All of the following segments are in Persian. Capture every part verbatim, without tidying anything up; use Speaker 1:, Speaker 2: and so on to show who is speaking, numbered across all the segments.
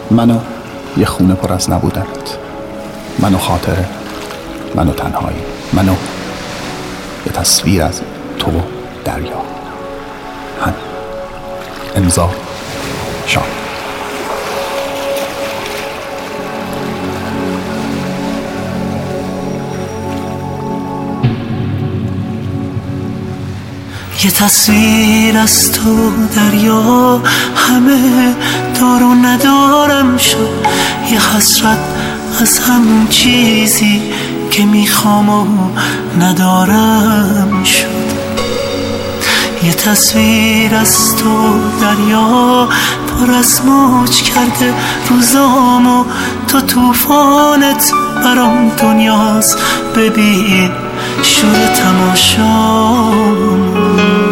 Speaker 1: منو یه خونه پر از نبودنت، منو خاطره، منو تنهایی، منو یه تصویر از تو و دریا. هم امضا شام.
Speaker 2: یه تصویر از تو دریا، همه دار و ندارم شد. یه حسرت از همون چیزی که میخوام و ندارم شد. یه تصویر از تو دریا، پر از موج کرده روزام و تو توفانت برام دنیاست. ببین شور تماشام،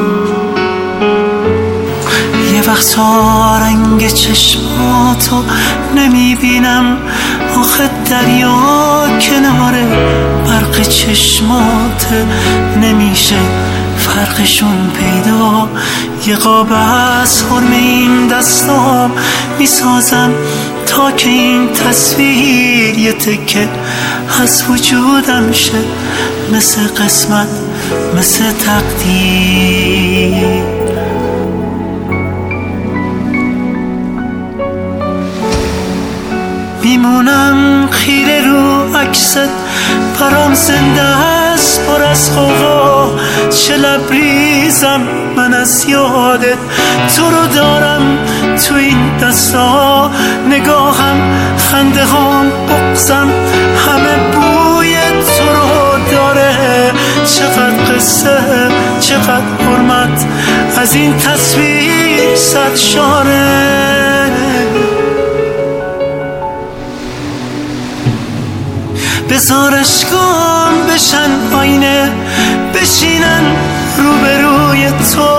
Speaker 2: یه وقتا رنگ چشماتو نمیبینم، آخه دریا کناره برق چشمات نمیشه فرقشون پیدا. یه قاب از حرم این دستام میسازم تا که این تصویر یه تکه از وجودم شه، مثل قسمت، مثل تقدیر. میمونم خیره رو عکست، برام زنده است پر از غوغا. چه لبریزم من از یادت، تو رو دارم تو این دستا. نگاهم، خنده هام، بغضم، همه بوی تو رو داره. چقدر قصه، چقدر حرمت از این تصویر صد شانه. بذار اشکام بشن آینه، بشینن روبروی تو.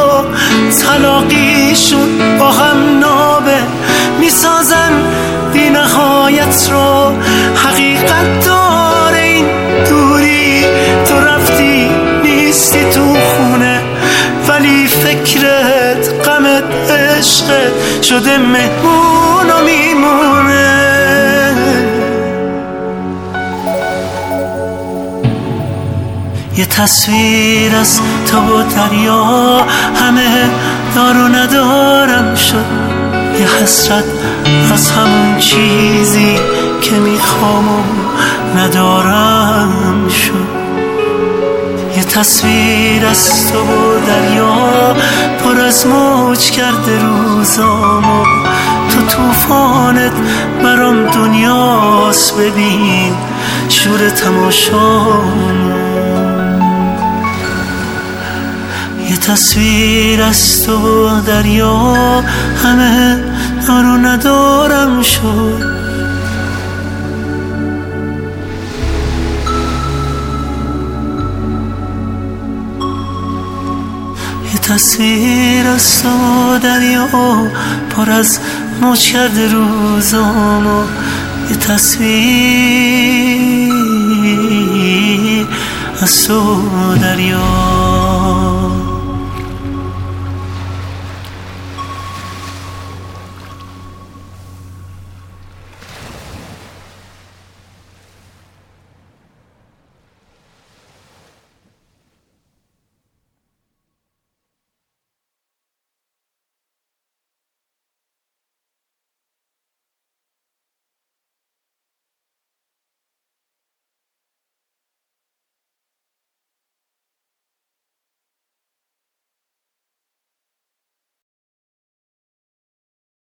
Speaker 2: تلاقیشون با هم نابه، میسازن بی نهایت رو. حقیقت داره این دوری، تو رفتی نیستی تو خونه، ولی فکرت، غمت، عشقت شده مهمون و میمونه. یه تصویر از تو و دریا، همه دار و ندارم شد. یه حسرت از همون چیزی که میخوام و ندارم شد. یه تصویر از تو و دریا، پر از موج کرده روزامو. تو توفانت برام دنیاست. ببین شور تماشامو. یه تصویر از تو دریا، همه دار و ندارم شد. یه تصویر از تو دریا، پر از موج کرده روزامو. یه تصویر از تو دریا.